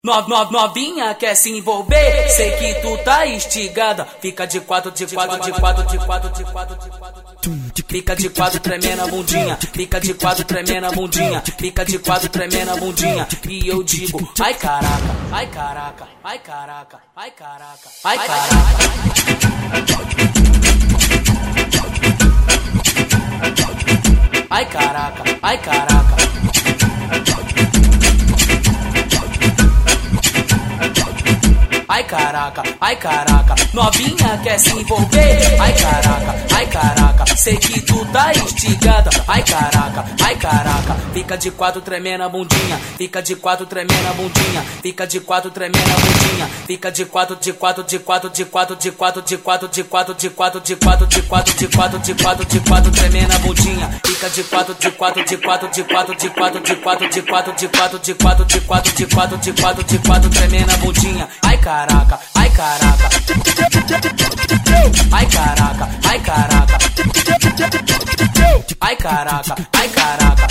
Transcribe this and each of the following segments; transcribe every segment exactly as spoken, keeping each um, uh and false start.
No, no, novinha quer se envolver, sei que tu tá instigada. Fica de quatro, de quatro, de quatro, de quatro, de quatro, de quatro. Fica de quatro tremendo a bundinha, fica de quatro tremendo a bundinha, fica de quatro tremendo a bundinha. E eu digo, ai caraca, ai caraca, ai caraca, ai caraca, ai caraca. Ai caraca, ai caraca. Ai caraca, ai caraca, novinha quer se envolver. Ai caraca, ai caraca, sei que tu tá instigada. Ai caraca, ai caraca, fica de quatro tremendo a bundinha, fica de quatro tremendo a bundinha, fica de quatro tremendo a bundinha, fica de quatro, de quatro, de quatro, de quatro, de quatro, de quatro, de quatro, de quatro, de quatro, de quatro, de quatro, de quatro, de quatro tremendo a bundinha, fica de quatro, de quatro, de quatro, de quatro, de quatro, de quatro, de quatro, de quatro, de quatro, de quatro, de quatro, de quatro, de quatro tremendo a bundinha. Ai caraca, ai caraca, ai caraca, ai caraca, ai caraca, ai caraca,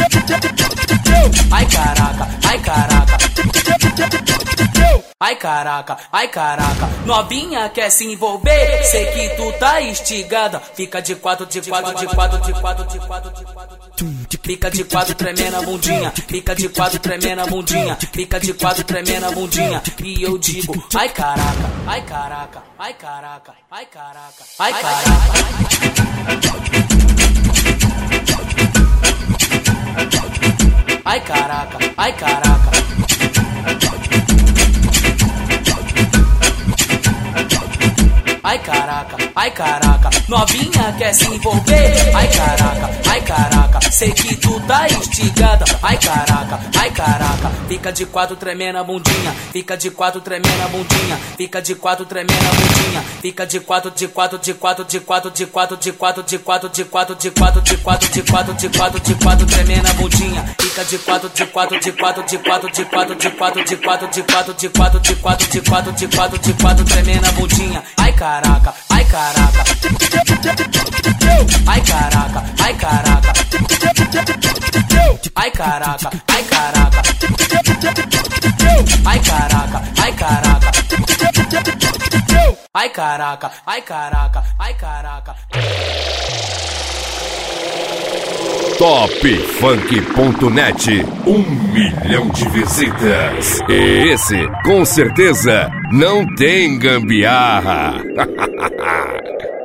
ai caraca, ai caraca, ai caraca, ai caraca, novinha quer se envolver, sei que tu tá instigada. Fica de quatro, de quatro, de quatro, de quatro, de quatro, de quatro. Fica de quatro tremendo a bundinha, fica de quatro tremendo a bundinha, fica de quatro tremendo a bundinha. E eu digo, ai caraca, ai caraca, ai caraca, ai caraca, ai caraca. Ai caraca, ai caraca. Ai caraca, ai caraca, novinha quer se envolver. Ai caraca, ai caraca, sei que tu tá instigada. Ai caraca, ai caraca, fica de quatro tremendo a bundinha, fica de quatro tremendo a bundinha, fica de quatro tremendo a bundinha, fica de quatro, de quatro, de quatro, de quatro, de quatro, de quatro, de quatro, de quatro, de quatro, de quatro, de quatro, de quatro, de quatro tremendo a bundinha, fica de quatro, de quatro, de quatro, de quatro, de quatro, de quatro, de quatro, de quatro, de quatro, de quatro, de quatro, de quatro, de quatro tremendo a bundinha. Ai caraca, ai caraca, ai caraca, ai caraca, ai caraca, ai caraca, ai caraca, ai caraca, ai caraca, ai caraca, ai caraca. top funk ponto net, um milhão de visitas. E esse, com certeza, não tem gambiarra.